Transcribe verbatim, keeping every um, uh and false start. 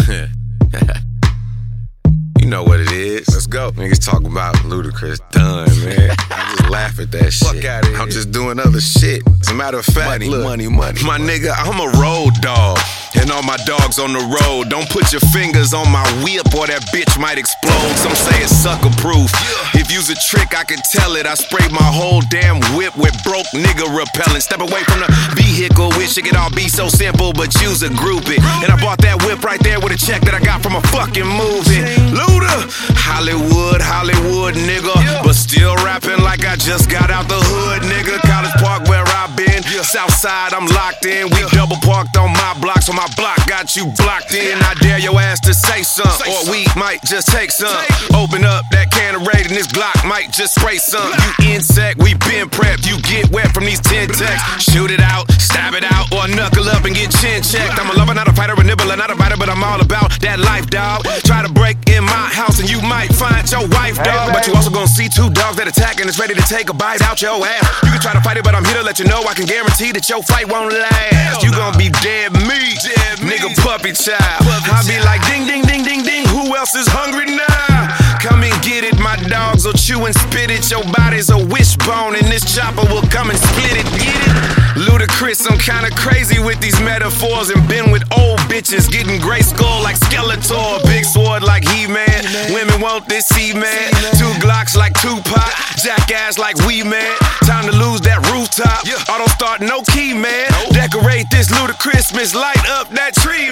You know what it is. Let's go. Niggas talking about Ludacris done, man. I just laugh at that shit. Fuck outta here. I'm just doing other shit. As a matter of fact, Money, look, money, money. my nigga, I'm a road dog. And all my dogs on the road. Don't put your fingers on my whip or that bitch might explode. Some say it's sucker proof. If you's a trick, I can tell it. I sprayed my whole damn whip with broke nigga repellent. Step away from the vehicle. Wish it could all be so simple, but you's a groupie. And I bought that whip right there with a check that I got from a fucking movie. Luda, Hollywood, Hollywood nigga. But still rapping like I just got out the hood, nigga. College Park where I been. Southside, I'm locked in. We double parked on my block, so my block got you blocked in. I dare your ass to say something, or we might just take some. Open up that can of Raid and this Glock might just spray some. You insect, we been prepped. You get wet from these ten texts. Shoot it out, stab it out, or knuckle up and get chin checked. I'm a lover, not a fighter, a nibbler, not a biter, but I'm all about that life, dog. Try to break in my house and you might find your wife, dog. But you also gonna see two dogs that attack and it's ready to take a bite out your ass. You can try to fight it, but I'm here to let you know I can guarantee that your fight won't last. You gon' be dead meat, nigga puppy child. I be like ding, ding, ding, ding, ding. Who else is hungry now? Come and get it, my dogs will chew and spit it. Your body's a wishbone and this chopper will come and split it, get it? Ludacris, I'm kinda crazy with these metaphors and been with old bitches getting gray skull like Skeletor, big sword like He-Man. Women want this C-Man, two Glocks like Tupac, jackass like We Man. Time to lose that rooftop, auto start no key, man. Decorate this Ludacrismas, light up that tree,